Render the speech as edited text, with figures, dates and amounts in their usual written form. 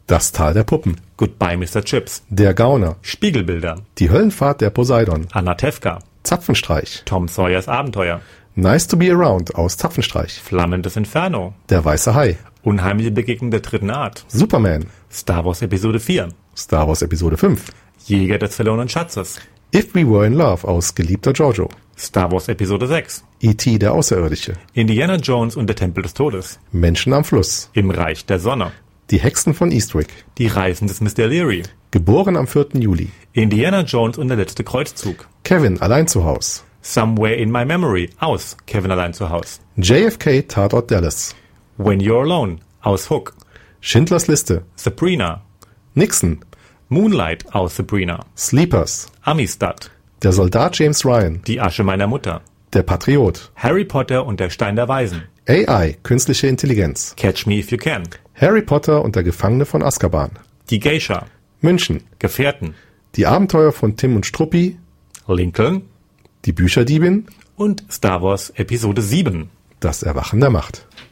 Das Tal der Puppen. Goodbye Mr. Chips. Der Gauner. Spiegelbilder. Die Höllenfahrt der Poseidon. Anatevka. Zapfenstreich. Tom Sawyers Abenteuer. Nice to be around aus Zapfenstreich. Flammendes Inferno. Der weiße Hai. Unheimliche Begegnung der dritten Art. Superman. Star Wars Episode 4. Star Wars Episode 5. Jäger des verlorenen Schatzes. If We Were in Love aus Geliebter Giorgio. Star Wars Episode 6. E.T. der Außerirdische. Indiana Jones und der Tempel des Todes. Menschen am Fluss. Im Reich der Sonne. Die Hexen von Eastwick. Die Reisen des Mr. Leary. Geboren am 4. Juli. Indiana Jones und der letzte Kreuzzug. Kevin allein zu Haus. Somewhere in My Memory aus Kevin allein zu Haus. JFK Tatort Dallas. When You're Alone aus Hook. Schindlers Liste. Sabrina. Nixon. Moonlight aus Sabrina. Sleepers. Amistad. Der Soldat James Ryan. Die Asche meiner Mutter. Der Patriot. Harry Potter und der Stein der Weisen. AI, künstliche Intelligenz. Catch Me If You Can. Harry Potter und der Gefangene von Azkaban. Die Geisha. München. Gefährten. Die Abenteuer von Tim und Struppi. Lincoln. Die Bücherdiebin. Und Star Wars Episode 7. Das Erwachen der Macht.